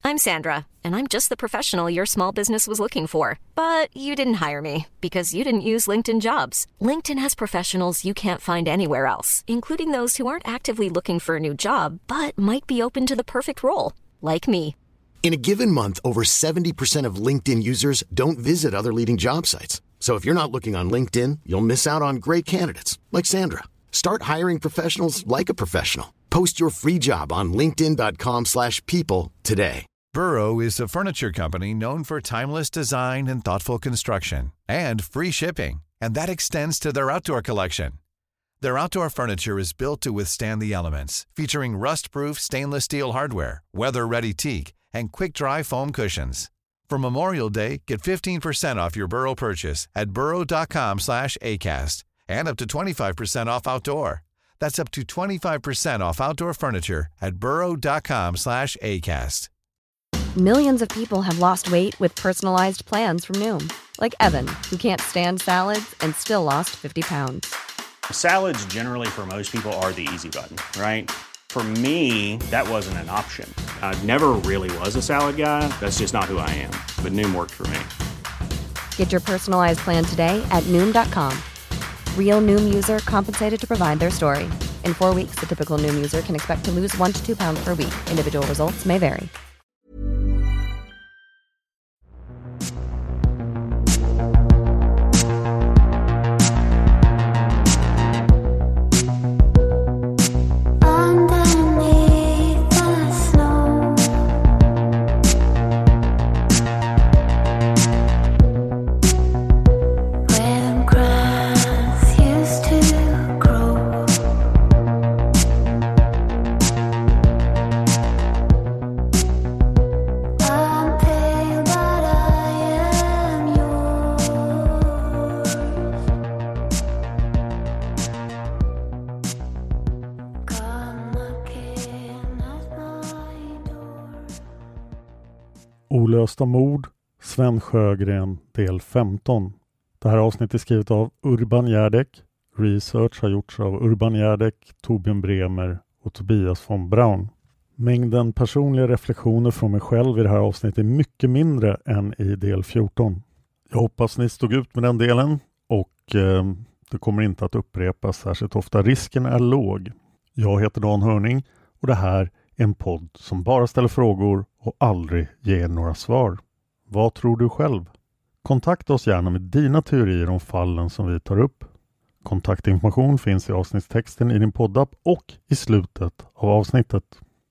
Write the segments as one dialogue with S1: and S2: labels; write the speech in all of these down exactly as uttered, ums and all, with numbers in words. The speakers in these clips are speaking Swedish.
S1: I'm Sandra, and I'm just the professional your small business was looking for. But you didn't hire me because you didn't use LinkedIn Jobs. LinkedIn has professionals you can't find anywhere else, including those who aren't actively looking for a new job, but might be open to the perfect role, like me.
S2: In a given month, over seventy percent of LinkedIn users don't visit other leading job sites. So if you're not looking on LinkedIn, you'll miss out on great candidates like Sandra. Start hiring professionals like a professional. Post your free job on linkedin dot com slash people today.
S3: Burrow is a furniture company known for timeless design and thoughtful construction and free shipping, and that extends to their outdoor collection. Their outdoor furniture is built to withstand the elements, featuring rust-proof stainless steel hardware, weather-ready teak, and quick-dry foam cushions. For Memorial Day, get fifteen percent off your Burrow purchase at burrow dot com slash acast and up to twenty-five percent off outdoor. That's up to twenty-five percent off outdoor furniture at burrow dot com slash acast.
S4: Millions of people have lost weight with personalized plans from Noom. Like Evan, who can't stand salads and still lost fifty pounds.
S5: Salads generally for most people are the easy button, right? For me, that wasn't an option. I never really was a salad guy. That's just not who I am. But Noom worked for me.
S4: Get your personalized plan today at noom dot com. Real Noom user compensated to provide their story. In four weeks, the typical Noom user can expect to lose one to two pounds per week. Individual results may vary.
S6: Olösta mord, Sven Sjögren, del femton. Det här avsnittet är skrivet av Urban Järdek. Research har gjorts av Urban Järdek, Torbjörn Bremer och Tobias von Braun. Mängden personliga reflektioner från mig själv i det här avsnittet är mycket mindre än i del fjorton. Jag hoppas ni stod ut med den delen och eh, det kommer inte att upprepas särskilt ofta. Risken är låg. Jag heter Dan Hörning och det här är en podd som bara ställer frågor och aldrig ger några svar. Vad tror du själv? Kontakta oss gärna med dina teorier om fallen som vi tar upp. Kontaktinformation finns i avsnittstexten i din poddapp och i slutet av avsnittet.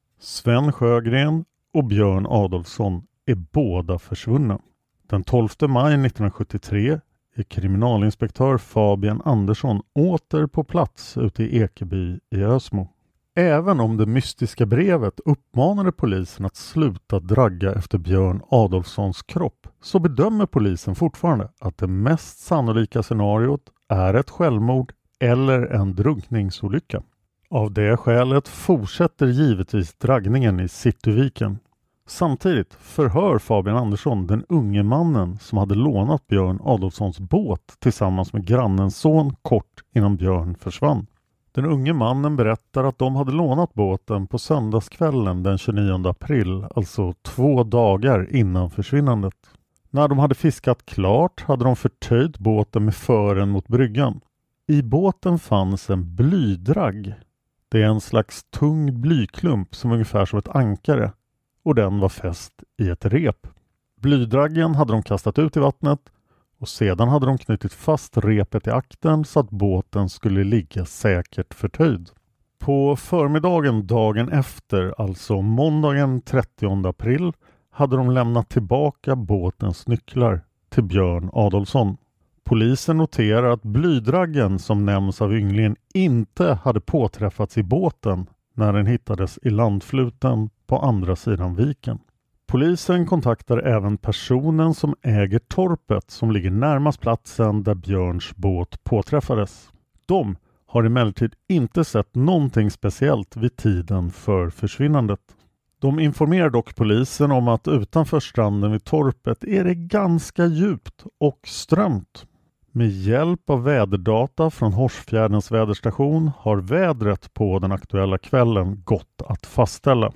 S6: Sven Sjögren och Björn Adolfsson är båda försvunna. Den tolfte maj nittonhundrasjuttiotre är kriminalinspektör Fabian Andersson åter på plats ute i Ekeby i Ösmo. Även om det mystiska brevet uppmanade polisen att sluta dragga efter Björn Adolfssons kropp så bedömer polisen fortfarande att det mest sannolika scenariot är ett självmord eller en drunkningsolycka. Av det skälet fortsätter givetvis draggningen i Cityviken. Samtidigt förhör Fabian Andersson den unge mannen som hade lånat Björn Adolfssons båt tillsammans med grannens son kort innan Björn försvann. Den unge mannen berättar att de hade lånat båten på söndagskvällen den tjugonionde april, alltså två dagar innan försvinnandet. När de hade fiskat klart hade de förtöjt båten med fören mot bryggan. I båten fanns en blydragg. Det är en slags tung blyklump som ungefär som ett ankare och den var fäst i ett rep. Blydraggen hade de kastat ut i vattnet och sedan hade de knutit fast repet i akten så att båten skulle ligga säkert förtöjd. På förmiddagen dagen efter, alltså måndagen trettionde april, hade de lämnat tillbaka båtens nycklar till Björn Adolfsson. Polisen noterar att blydraggen som nämns av ynglingen inte hade påträffats i båten när den hittades i landfluten på andra sidan viken. Polisen kontaktar även personen som äger torpet som ligger närmast platsen där Björns båt påträffades. De har emellertid inte sett någonting speciellt vid tiden för försvinnandet. De informerar dock polisen om att utanför stranden vid torpet är det ganska djupt och strömt. Med hjälp av väderdata från Horsfjärdens väderstation har vädret på den aktuella kvällen gått att fastställa.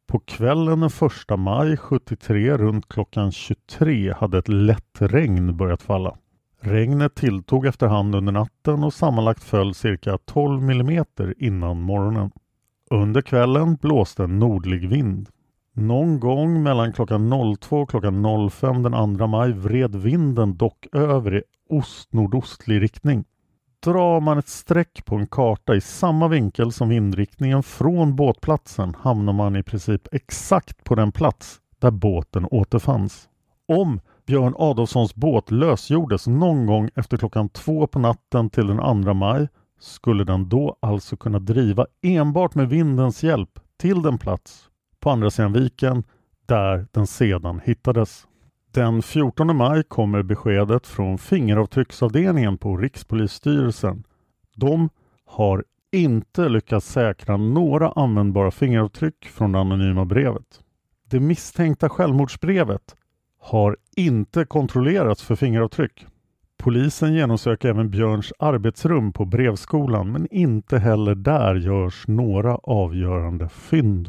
S6: På kvällen den första maj sjuttiotre runt klockan tjugotre hade ett lätt regn börjat falla. Regnet tilltog efterhand under natten och sammanlagt föll cirka tolv millimeter innan morgonen. Under kvällen blåste en nordlig vind. Någon gång mellan klockan två och klockan fem den andra maj vred vinden dock över i ost-nordostlig riktning. Drar man ett streck på en karta i samma vinkel som vindriktningen från båtplatsen hamnar man i princip exakt på den plats där båten återfanns. Om Björn Adolfssons båt lösgjordes någon gång efter klockan två på natten till den andra maj skulle den då alltså kunna driva enbart med vindens hjälp till den plats på andra sidan viken där den sedan hittades. Den fjortonde maj kommer beskedet från fingeravtrycksavdelningen på Rikspolisstyrelsen. De har inte lyckats säkra några användbara fingeravtryck från det anonyma brevet. Det misstänkta självmordsbrevet har inte kontrollerats för fingeravtryck. Polisen genomsöker även Björns arbetsrum på brevskolan, men inte heller där görs några avgörande fynd.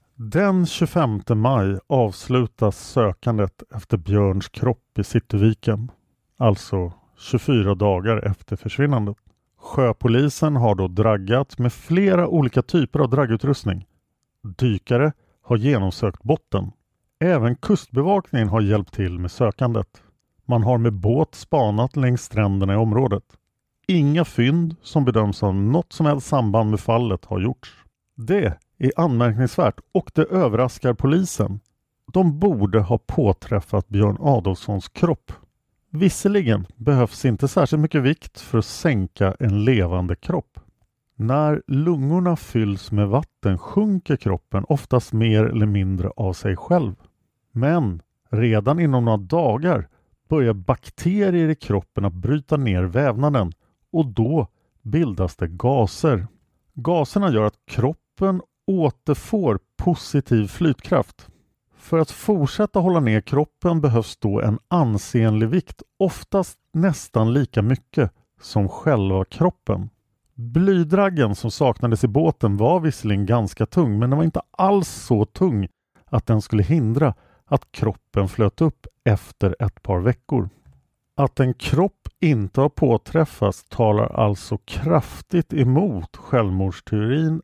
S6: Den tjugofemte maj avslutas sökandet efter Björns kropp i Cityviken, alltså tjugofyra dagar efter försvinnandet. Sjöpolisen har då draggat med flera olika typer av draggutrustning. Dykare har genomsökt botten. Även kustbevakningen har hjälpt till med sökandet. Man har med båt spanat längs stränderna i området. Inga fynd som bedöms ha något som helst samband med fallet har gjorts. Det är anmärkningsvärt och det överraskar polisen. De borde ha påträffat Björn Adolfssons kropp. Visserligen behövs inte särskilt mycket vikt för att sänka en levande kropp. När lungorna fylls med vatten sjunker kroppen oftast mer eller mindre av sig själv. Men redan inom några dagar börjar bakterier i kroppen att bryta ner vävnaden och då bildas det gaser. Gaserna gör att kroppen återfår positiv flytkraft. För att fortsätta hålla ner kroppen behövs då en ansenlig vikt, oftast nästan lika mycket som själva kroppen. Blydraggen som saknades i båten var visserligen ganska tung, men den var inte alls så tung att den skulle hindra att kroppen flöt upp efter ett par veckor. Att en kropp inte har påträffats talar alltså kraftigt emot självmordsteorin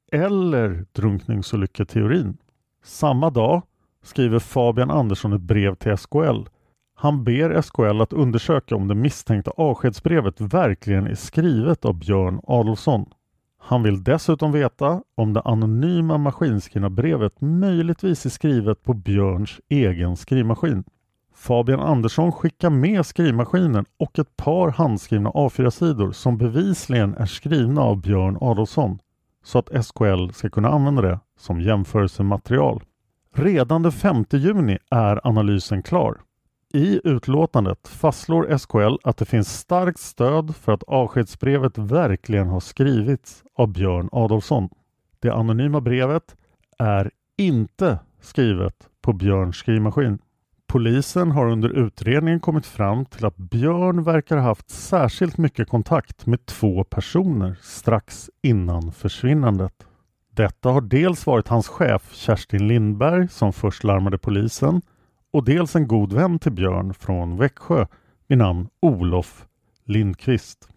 S6: eller drunkningsolycketeorin. Samma dag skriver Fabian Andersson ett brev till S K L. Han ber S K L att undersöka om det misstänkta avskedsbrevet verkligen är skrivet av Björn Adolfsson. Han vill dessutom veta om det anonyma maskinskrivna brevet möjligtvis är skrivet på Björns egen skrivmaskin. Fabian Andersson skickar med skrivmaskinen och ett par handskrivna A fyra-sidor som bevisligen är skrivna av Björn Adolfsson, så att S K L ska kunna använda det som jämförelsematerial. Redan den femte juni är analysen klar. I utlåtandet fastslår S K L att det finns starkt stöd för att avskedsbrevet verkligen har skrivits av Björn Adolfsson. Det anonyma brevet är inte skrivet på Björns skrivmaskin. Polisen har under utredningen kommit fram till att Björn verkar ha haft särskilt mycket kontakt med två personer strax innan försvinnandet. Detta har dels varit hans chef Kerstin Lindberg som först larmade polisen och dels en god vän till Björn från Växjö vid namn Olof Lindqvist.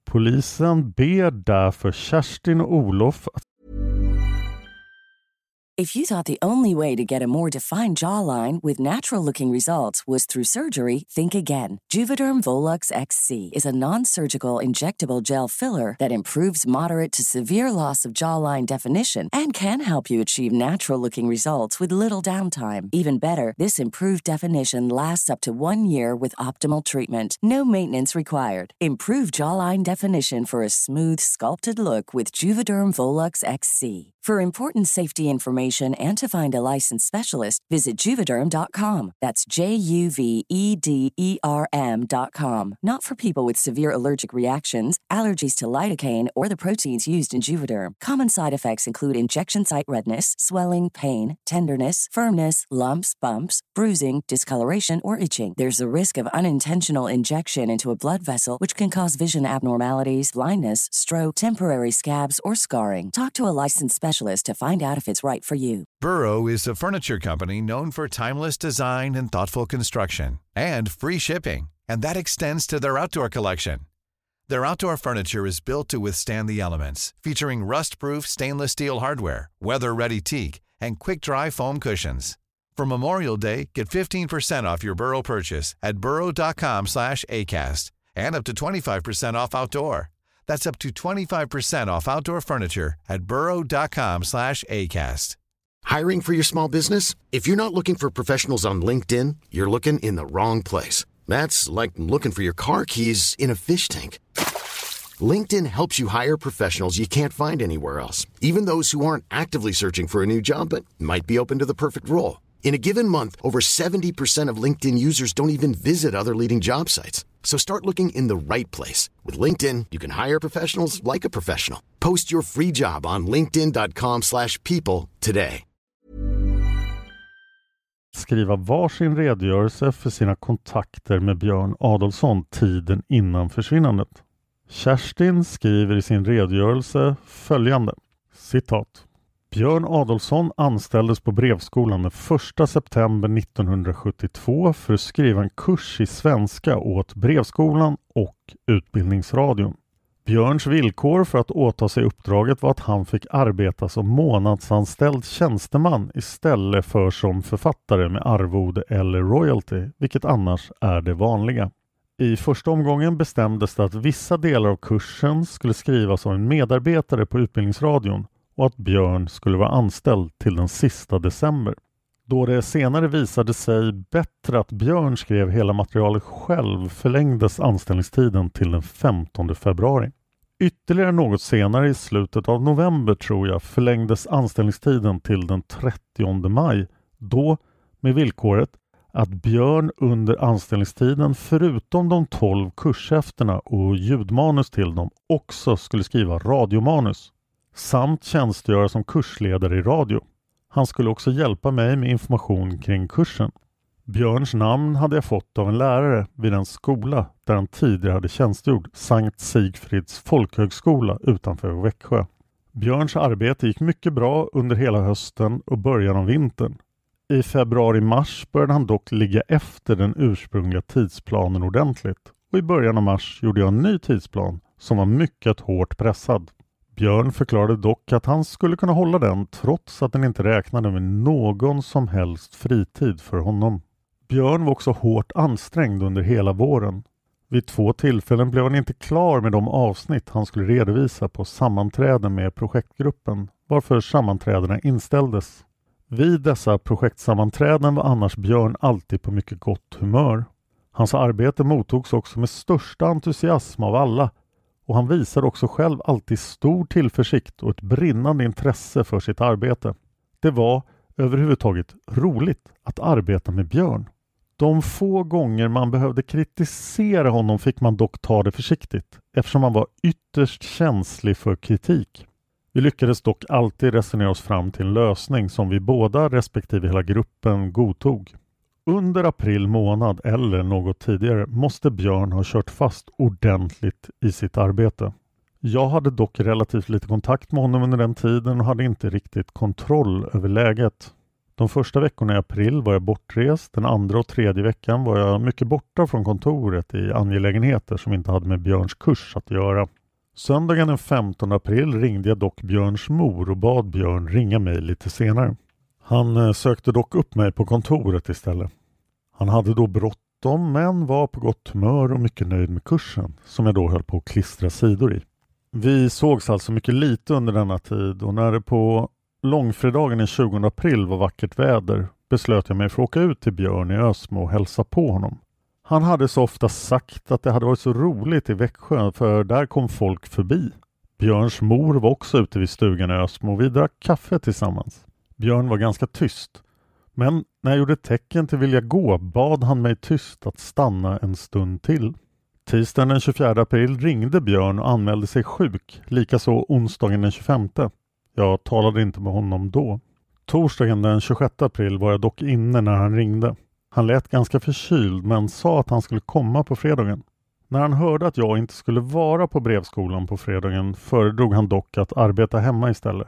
S6: Polisen ber därför Kerstin och Olof att...
S7: If you thought the only way to get a more defined jawline with natural-looking results was through surgery, think again. Juvederm Volux X C is a non-surgical injectable gel filler that improves moderate to severe loss of jawline definition and can help you achieve natural-looking results with little downtime. Even better, this improved definition lasts up to one year with optimal treatment. No maintenance required. Improve jawline definition for a smooth, sculpted look with Juvederm Volux X C. For important safety information and to find a licensed specialist, visit Juvederm dot com. That's J U V E D E R M dot com. Not for people with severe allergic reactions, allergies to lidocaine, or the proteins used in Juvederm. Common side effects include injection site redness, swelling, pain, tenderness, firmness, lumps, bumps, bruising, discoloration, or itching. There's a risk of unintentional injection into a blood vessel, which can cause vision abnormalities, blindness, stroke, temporary scabs, or scarring. Talk to a licensed specialist specialist to find out if it's right for you.
S3: Burrow is a furniture company known for timeless design and thoughtful construction, and free shipping, and that extends to their outdoor collection. Their outdoor furniture is built to withstand the elements, featuring rust-proof stainless steel hardware, weather-ready teak, and quick-dry foam cushions. For Memorial Day, get fifteen percent off your Burrow purchase at burrow.com slash ACAST and up to twenty-five percent off outdoor. That's up to twenty-five percent off outdoor furniture at burrow.com slash ACAST.
S2: Hiring for your small business? If you're not looking for professionals on LinkedIn, you're looking in the wrong place. That's like looking for your car keys in a fish tank. LinkedIn helps you hire professionals you can't find anywhere else, even those who aren't actively searching for a new job but might be open to the perfect role. In a given month, over seventy percent of LinkedIn users don't even visit other leading job sites. So start looking in the right place. With LinkedIn, you can hire professionals like a professional. Post your free job on linkedin.com slash people today.
S6: Skriva varsin redogörelse för sina kontakter med Björn Adolfsson tiden innan försvinnandet. Kerstin skriver i sin redogörelse följande, citat. Björn Adolfsson anställdes på brevskolan den första september nittonhundrasjuttiotvå för att skriva en kurs i svenska åt brevskolan och utbildningsradion. Björns villkor för att åta sig uppdraget var att han fick arbeta som månadsanställd tjänsteman istället för som författare med arvode eller royalty, vilket annars är det vanliga. I första omgången bestämdes det att vissa delar av kursen skulle skrivas av en medarbetare på utbildningsradion och att Björn skulle vara anställd till den sista december. Då det senare visade sig bättre att Björn skrev hela materialet själv förlängdes anställningstiden till den femtonde februari. Ytterligare något senare i slutet av november tror jag förlängdes anställningstiden till den trettionde maj. Då med villkoret att Björn under anställningstiden förutom de tolv kurshäfterna och ljudmanus till dem också skulle skriva radiomanus samt tjänstgöra som kursledare i radio. Han skulle också hjälpa mig med information kring kursen. Björns namn hade jag fått av en lärare vid en skola där han tidigare hade tjänstgjort, Sankt Sigfrids folkhögskola utanför Växjö. Björns arbete gick mycket bra under hela hösten och början av vintern. I februari-mars började han dock ligga efter den ursprungliga tidsplanen ordentligt och i början av mars gjorde jag en ny tidsplan som var mycket hårt pressad. Björn förklarade dock att han skulle kunna hålla den trots att den inte räknade med någon som helst fritid för honom. Björn var också hårt ansträngd under hela våren. Vid två tillfällen blev han inte klar med de avsnitt han skulle redovisa på sammanträden med projektgruppen, varför sammanträdena inställdes. Vid dessa projektsammanträden var annars Björn alltid på mycket gott humör. Hans arbete mottogs också med största entusiasm av alla och han visade också själv alltid stor tillförsikt och ett brinnande intresse för sitt arbete. Det var överhuvudtaget roligt att arbeta med Björn. De få gånger man behövde kritisera honom fick man dock ta det försiktigt eftersom han var ytterst känslig för kritik. Vi lyckades dock alltid resonera oss fram till en lösning som vi båda respektive hela gruppen godtog. Under april månad eller något tidigare måste Björn ha kört fast ordentligt i sitt arbete. Jag hade dock relativt lite kontakt med honom under den tiden och hade inte riktigt kontroll över läget. De första veckorna i april var jag bortrest, den andra och tredje veckan var jag mycket borta från kontoret i angelägenheter som inte hade med Björns kurs att göra. Söndagen den femtonde april ringde jag dock Björns mor och bad Björn ringa mig lite senare. Han sökte dock upp mig på kontoret istället. Han hade då bråttom men var på gott humör och mycket nöjd med kursen som jag då höll på att klistra sidor i. Vi sågs alltså mycket lite under denna tid och när det på långfredagen den tjugonde april var vackert väder beslöt jag mig för att åka ut till Björn i Ösmo och hälsa på honom. Han hade så ofta sagt att det hade varit så roligt i Växjö för där kom folk förbi. Björns mor var också ute vid stugan i Ösmo och vi drack kaffe tillsammans. Björn var ganska tyst. Men när jag gjorde tecken till vilja gå bad han mig tyst att stanna en stund till. Tisdagen den tjugofjärde april ringde Björn och anmälde sig sjuk, likaså onsdagen den tjugofemte. Jag talade inte med honom då. Torsdagen den tjugosjätte april var jag dock inne när han ringde. Han lät ganska förkyld men sa att han skulle komma på fredagen. När han hörde att jag inte skulle vara på brevskolan på fredagen föredrog han dock att arbeta hemma istället.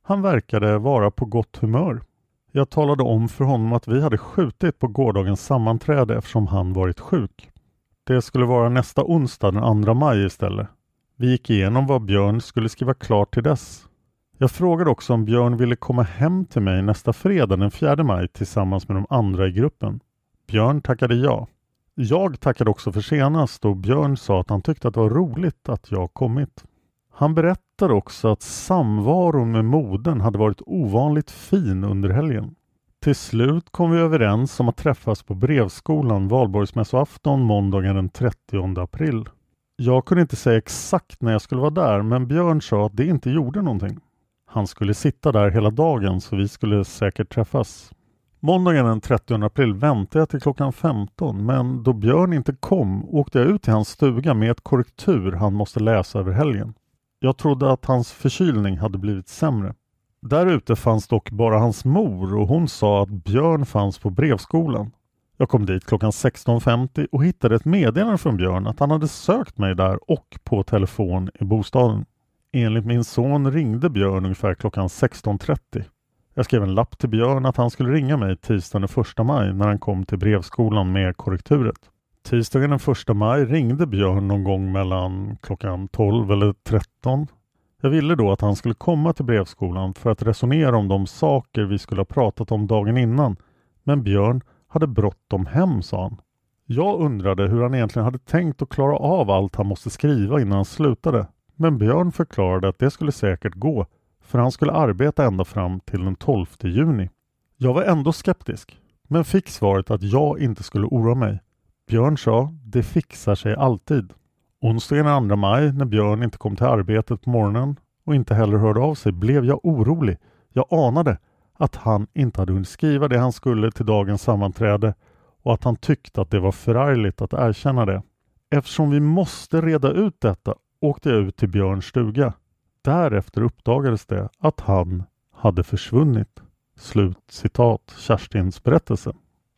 S6: Han verkade vara på gott humör. Jag talade om för honom att vi hade skjutit på gårdagens sammanträde eftersom han varit sjuk. Det skulle vara nästa onsdag den andra maj istället. Vi gick igenom vad Björn skulle skriva klart till dess. Jag frågade också om Björn ville komma hem till mig nästa fredag den fjärde maj tillsammans med de andra i gruppen. Björn tackade ja. Jag tackade också för senast och Björn sa att han tyckte att det var roligt att jag kommit. Han berättade också att samvaron med modern hade varit ovanligt fin under helgen. Till slut kom vi överens om att träffas på brevskolan Valborgsmässoafton måndagen den trettionde april. Jag kunde inte säga exakt när jag skulle vara där, men Björn sa att det inte gjorde någonting. Han skulle sitta där hela dagen så vi skulle säkert träffas. Måndagen den trettionde april väntade jag till klockan femton, men då Björn inte kom åkte jag ut till hans stuga med ett korrektur han måste läsa över helgen. Jag trodde att hans förkylning hade blivit sämre. Där ute fanns dock bara hans mor och hon sa att Björn fanns på brevskolan. Jag kom dit klockan sexton femtio och hittade ett meddelande från Björn att han hade sökt mig där och på telefon i bostaden. Enligt min son ringde Björn ungefär klockan sexton trettio. Jag skrev en lapp till Björn att han skulle ringa mig tisdagen den första maj när han kom till brevskolan med korrekturet. Tisdagen den första maj ringde Björn någon gång mellan klockan tolv eller tretton. Jag ville då att han skulle komma till brevskolan för att resonera om de saker vi skulle ha pratat om dagen innan. Men Björn hade bråttom hem, sa han. Jag undrade hur han egentligen hade tänkt att klara av allt han måste skriva innan han slutade. Men Björn förklarade att det skulle säkert gå, för han skulle arbeta ända fram till den tolfte juni. Jag var ändå skeptisk, men fick svaret att jag inte skulle oroa mig. Björn sa, det fixar sig alltid. Onsdagen den andra maj, när Björn inte kom till arbetet på morgonen och inte heller hörde av sig, blev jag orolig. Jag anade att han inte hade hunnit skriva det han skulle till dagens sammanträde och att han tyckte att det var förargligt att erkänna det. Eftersom vi måste reda ut detta åkte jag ut till Björns stuga. Därefter uppdagades det att han hade försvunnit. Slut citat Kerstins berättelse.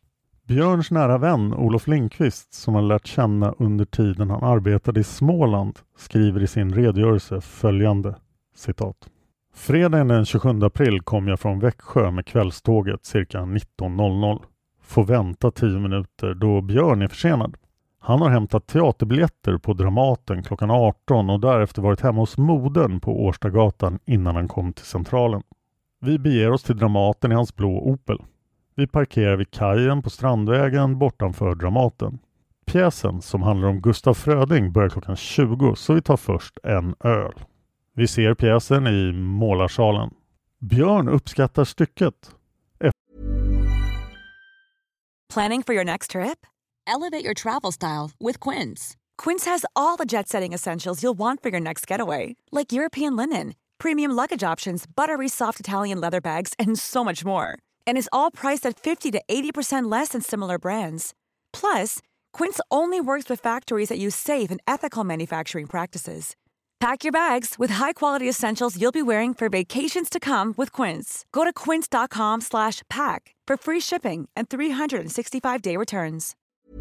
S6: Björns nära vän Olof Lindqvist, som han lärt känna under tiden han arbetade i Småland, skriver i sin redogörelse följande citat. Fredagen den tjugosjunde april kom jag från Växjö med kvällståget cirka nitton noll noll. Får vänta tio minuter då Björn är försenad. Han har hämtat teaterbiljetter på Dramaten klockan arton och därefter varit hemma hos modern på Årstagatan innan han kom till centralen. Vi beger oss till Dramaten i hans blå Opel. Vi parkerar vid kajen på Strandvägen bortanför Dramaten. Pjäsen som handlar om Gustaf Fröding börjar klockan tjugo, så vi tar först en öl. Vi ser pjäsen i målarsalen. Björn uppskattar stycket.
S8: Planning for your next trip? Elevate your travel style with Quince. Quince has all the jet-setting essentials you'll want for your next getaway, like European linen, premium luggage options, buttery soft Italian leather bags, and so much more. And is all priced at fifty to eighty percent less than similar brands. Plus, Quince only works with factories that use safe and ethical manufacturing practices. Pack your bags with high-quality essentials you'll be wearing for vacations to come with Quince. Go to quince.com slash pack for free shipping and three sixty-five day returns.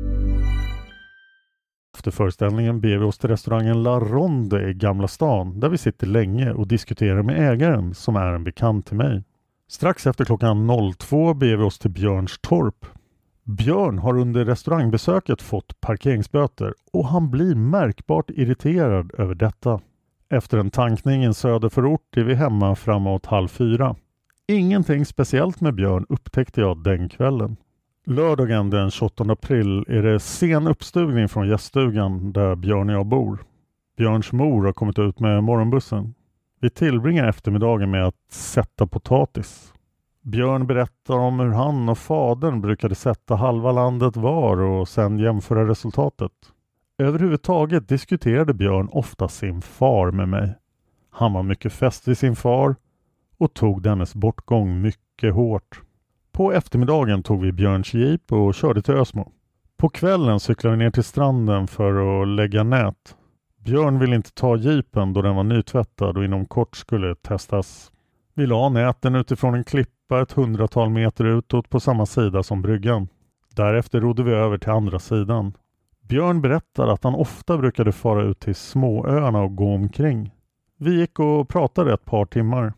S6: Efter föreställningen ber vi oss till restaurangen La Ronde i Gamla stan, där vi sitter länge och diskuterar med ägaren som är en bekant till mig. Strax efter klockan två ber vi oss till Björns torp. Björn har under restaurangbesöket fått parkeringsböter och han blir märkbart irriterad över detta. Efter en tankning i en söderförort är vi hemma framåt halv fyra. Ingenting speciellt med Björn upptäckte jag den kvällen. Lördagen den tjugoåttonde april är det sen uppstugning från gäststugan där Björn och jag bor. Björns mor har kommit ut med morgonbussen. Vi tillbringar eftermiddagen med att sätta potatis. Björn berättar om hur han och fadern brukade sätta halva landet var och sen jämföra resultatet. Överhuvudtaget diskuterade Björn ofta sin far med mig. Han var mycket fäst vid sin far och tog dennes bortgång mycket hårt. På eftermiddagen tog vi Björns jeep och körde till Ösmo. På kvällen cyklade vi ner till stranden för att lägga nät. Björn ville inte ta jeepen då den var nytvättad och inom kort skulle testas. Vi la näten utifrån en klippa ett hundratal meter utåt på samma sida som bryggan. Därefter rodde vi över till andra sidan. Björn berättade att han ofta brukade fara ut till småöarna och gå omkring. Vi gick och pratade ett par timmar.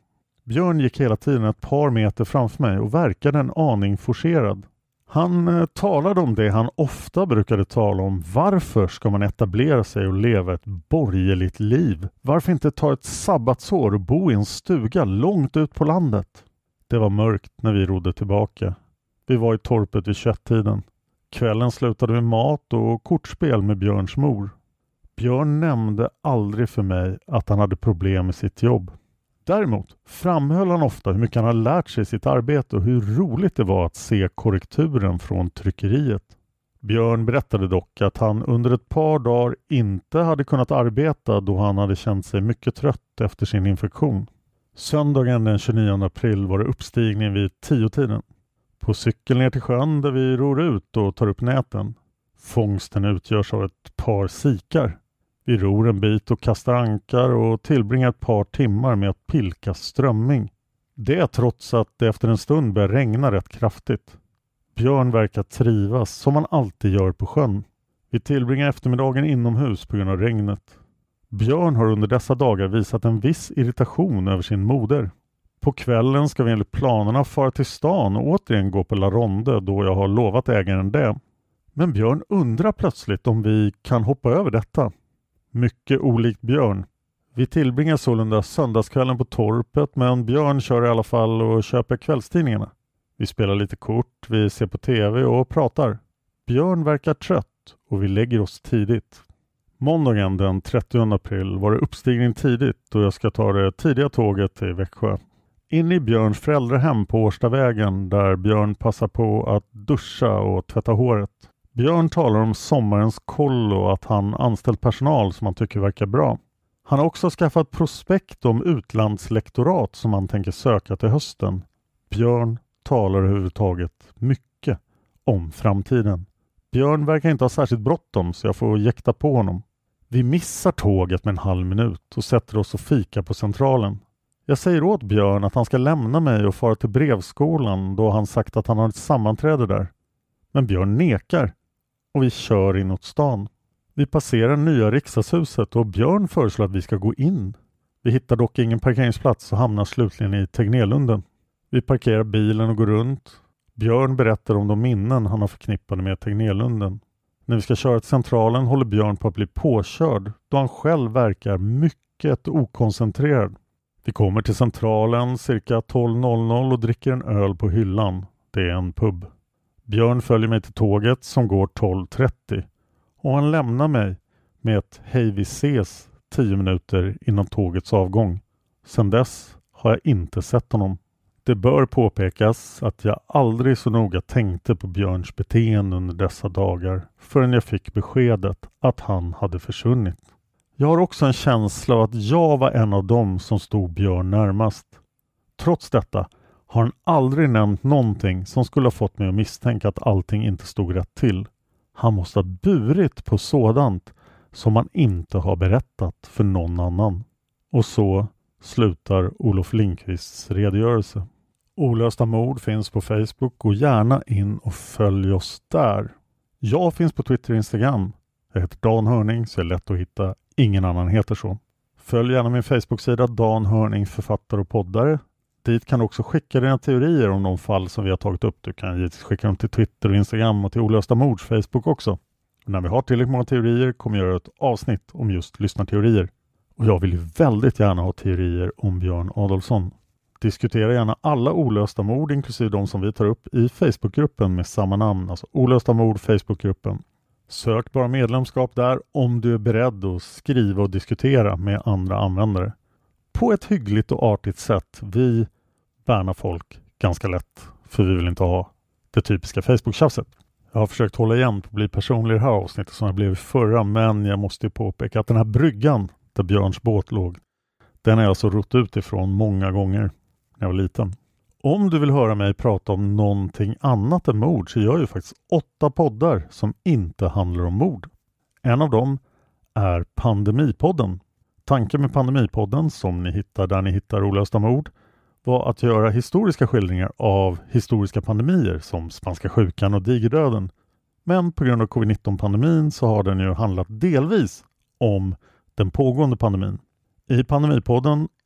S6: Björn gick hela tiden ett par meter framför mig och verkade en aning forcerad. Han eh, talade om det han ofta brukade tala om. Varför ska man etablera sig och leva ett borgerligt liv? Varför inte ta ett sabbatsår och bo i en stuga långt ut på landet? Det var mörkt när vi rodde tillbaka. Vi var i torpet vid tjugoett-tiden. Kvällen slutade med mat och kortspel med Björns mor. Björn nämnde aldrig för mig att han hade problem med sitt jobb. Däremot framhöll han ofta hur mycket han hade lärt sig i sitt arbete och hur roligt det var att se korrekturen från tryckeriet. Björn berättade dock att han under ett par dagar inte hade kunnat arbeta då han hade känt sig mycket trött efter sin infektion. Söndagen den tjugonionde april var det uppstigning vid tio-tiden. På cykel ner till sjön där vi ror ut och tar upp näten. Fångsten utgörs av ett par sikar. Vi ror en bit och kastar ankar och tillbringar ett par timmar med att pilka strömming. Det trots att det efter en stund börjar regna rätt kraftigt. Björn verkar trivas som man alltid gör på sjön. Vi tillbringar eftermiddagen inomhus på grund av regnet. Björn har under dessa dagar visat en viss irritation över sin moder. På kvällen ska vi enligt planerna fara till stan och återigen gå på La Ronde då jag har lovat ägaren det. Men Björn undrar plötsligt om vi kan hoppa över detta. Mycket olikt Björn. Vi tillbringar sålunda söndagskvällen på torpet men Björn kör i alla fall och köper kvällstidningarna. Vi spelar lite kort, vi ser på tv och pratar. Björn verkar trött och vi lägger oss tidigt. Måndagen den trettionde april var det uppstigning tidigt och jag ska ta det tidiga tåget till Växjö. In i Björns föräldrahem på Årstavägen där Björn passar på att duscha och tvätta håret. Björn talar om sommarens koll och att han anställt personal som han tycker verkar bra. Han har också skaffat prospekt om utlandslektorat som han tänker söka till hösten. Björn talar överhuvudtaget mycket om framtiden. Björn verkar inte ha särskilt bråttom så jag får jäkta på honom. Vi missar tåget med en halv minut och sätter oss och fika på centralen. Jag säger åt Björn att han ska lämna mig och fara till brevskolan då han sagt att han har ett sammanträde där. Men Björn nekar och vi kör inåt stan. Vi passerar nya riksdagshuset och Björn föreslår att vi ska gå in. Vi hittar dock ingen parkeringsplats och hamnar slutligen i Tegnérlunden. Vi parkerar bilen och går runt. Björn berättar om de minnen han har förknippade med Tegnérlunden. När vi ska köra till centralen håller Björn på att bli påkörd då han själv verkar mycket okoncentrerad. Vi kommer till centralen cirka tolv noll noll och dricker en öl på hyllan. Det är en pub. Björn följer mig till tåget som går tolv trettio och han lämnar mig med ett hej vi ses tio minuter innan tågets avgång. Sedan dess har jag inte sett honom. Det bör påpekas att jag aldrig så noga tänkte på Björns beteende under dessa dagar förrän jag fick beskedet att han hade försvunnit. Jag har också en känsla av att jag var en av dem som stod Björn närmast. Trots detta har han aldrig nämnt någonting som skulle ha fått mig att misstänka att allting inte stod rätt till. Han måste ha burit på sådant som han inte har berättat för någon annan. Och så slutar Olof Lindqvists redogörelse. Olösta mord finns på Facebook och gärna in och följ oss där. Jag finns på Twitter och Instagram. Jag heter Dan Hörning så är det lätt att hitta. Ingen annan heter så. Följ gärna min Facebook-sida Dan Hörning författare och poddare. Dit kan du också skicka dina teorier om de fall som vi har tagit upp. Du kan givetvis skicka dem till Twitter och Instagram och till Olösta mords Facebook också. Och när vi har tillräckligt många teorier kommer jag göra ett avsnitt om just lyssnarteorier. Och jag vill ju väldigt gärna ha teorier om Björn Adolfsson. Diskutera gärna alla olösta mord inklusive de som vi tar upp i Facebookgruppen med samma namn. Alltså Olösta mord Facebookgruppen. Sök bara medlemskap där om du är beredd att skriva och diskutera med andra användare. På ett hyggligt och artigt sätt. Vi värnar folk ganska lätt för vi vill inte ha det typiska Facebook-tjafset. Jag har försökt hålla igen på att bli personlig i det här avsnittet som jag blev i förra men jag måste ju påpeka att den här bryggan där Björns båt låg den har jag alltså rott ut ifrån många gånger när jag var liten. Om du vill höra mig prata om någonting annat än mord så gör jag ju faktiskt åtta poddar som inte handlar om mord. En av dem är Pandemipodden. Tanken med Pandemipodden som ni hittar där ni hittar olösta mord var att göra historiska skildringar av historiska pandemier som spanska sjukan och digerdöden. Men på grund av covid nitton-pandemin så har den ju handlat delvis om den pågående pandemin. I Pandemipodden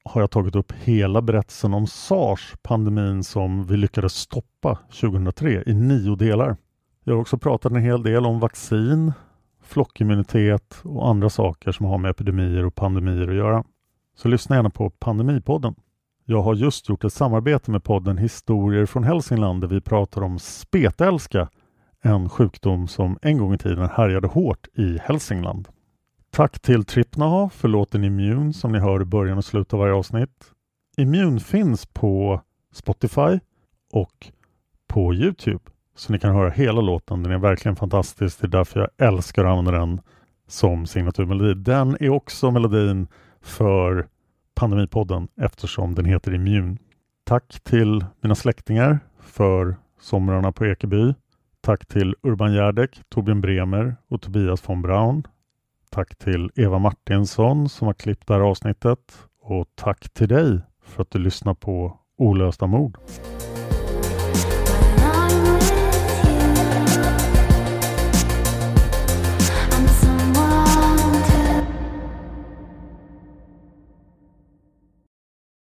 S6: har jag tagit upp hela berättelsen om SARS, pandemin som vi lyckades stoppa tjugohundratre, i nio delar. Jag har också pratat en hel del om vaccin, flockimmunitet och andra saker som har med epidemier och pandemier att göra. Så lyssna gärna på Pandemipodden. Jag har just gjort ett samarbete med podden Historier från Hälsingland där vi pratar om spetälska, en sjukdom som en gång i tiden härjade hårt i Hälsingland. Tack till Tripnaha för låten Immune som ni hör i början och slutet av varje avsnitt. Immune finns på Spotify och på YouTube. Så ni kan höra hela låten. Den är verkligen fantastisk. Det är därför jag älskar att använda den som signaturmelodi. Den är också melodin för Pandemipodden eftersom den heter Immune. Tack till mina släktingar för somrarna på Ekeby. Tack till Urban Järdek, Torbjörn Bremer och Tobias von Braun. Tack till Eva Martinsson som har klippt det här avsnittet. Och tack till dig för att du lyssnar på Olösta mord.